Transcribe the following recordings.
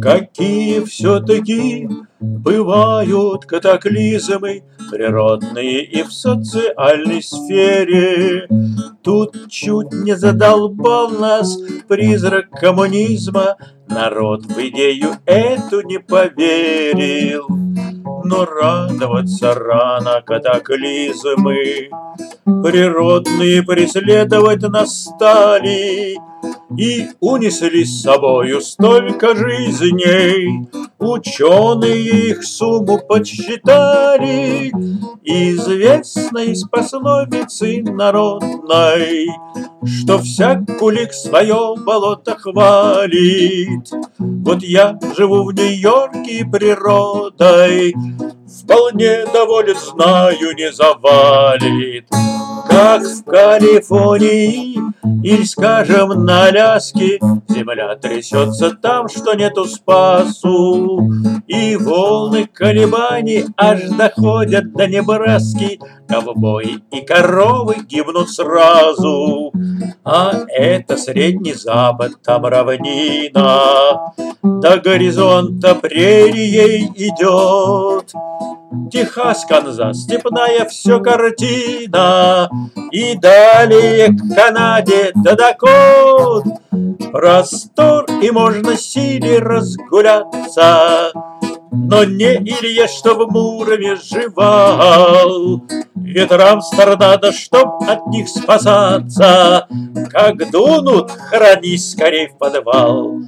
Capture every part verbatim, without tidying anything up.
Какие все-таки бывают катаклизмы, природные и в социальной сфере. Тут чуть не задолбал нас призрак коммунизма, народ в идею эту не поверил. Но радоваться рано, катаклизмы природные преследовать нас стали и унесли с собою столько жизней. Ученые их сумму подсчитали, известной из пословицы народной, что всяк кулик свое болото хвалит. Вот я живу в Нью-Йорке природой, вполне доволен, знаю, не завалит. Как в Калифорнии или, скажем, на Аляске, земля трясется там, что нету спасу, и волны колебаний аж доходят до Небраски. Ковбои и коровы гибнут сразу, а это Средний Запад, там равнина, до горизонта прерией идет. Техас, Канзас, степная все картина, и далее к Канаде до Дакот. Простор, и можно силе разгуляться, но не Илья, что в Муроме жевал. Ветрам с торнадо, чтоб от них спасаться, как дунут, хранись скорей в подвал.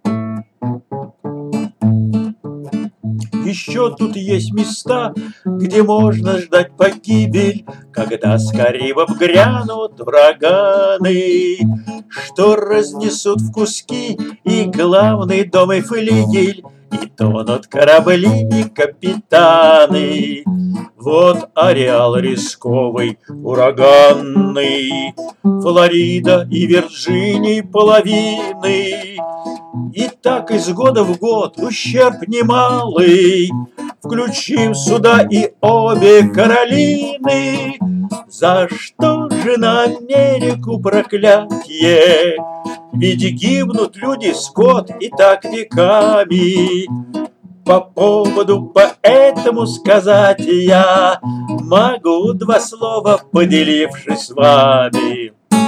Еще тут есть места, где можно ждать погибель, когда с Карибов грянут ураганы, что разнесут в куски и главный дом, и флигель, и тонут корабли и капитаны. Вот ареал рисковый, ураганный, Флорида и Вирджинии половины. И так из года в год ущерб немалый. Включим сюда и обе Каролины. За что же на Америку проклятие? Ведь гибнут люди, скот, и так веками. По поводу поэтому сказать я могу два слова, поделившись с вами.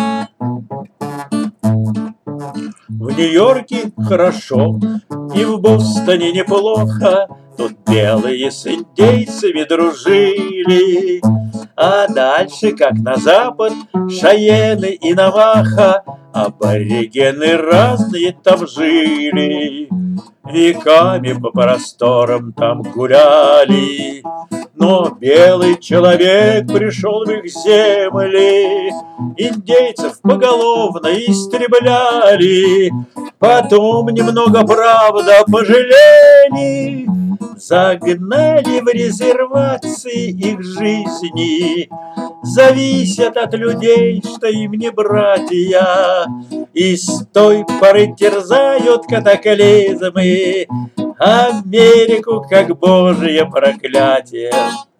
В Нью-Йорке хорошо, и в Бостоне неплохо. Тут белые с индейцами дружили, а дальше, как на запад, шаены и наваха, аборигены разные там жили. Веками по просторам там гуляли, но белый человек пришел в их земли, индейцев поголовно истребляли, потом немного, правда, пожалели, загнали в резервации их жизни, зависят от людей, что им не братья, и с той поры терзают катаклизмы Америку, как божие проклятие.